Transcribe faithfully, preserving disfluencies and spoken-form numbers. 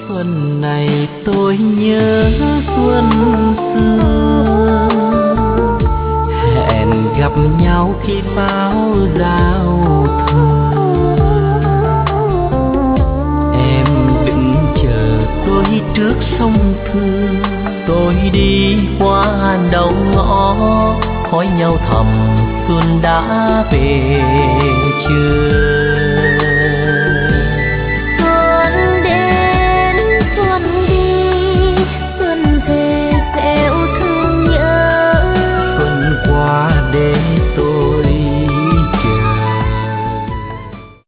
Xuân này tôi nhớ xuân xưa, hẹn gặp nhau khi pháo giao thừa. Em đứng chờ tôi trước sông Thương, tôi đi qua đầu ngõ hỏi nhau thầm xuân đã về chưa.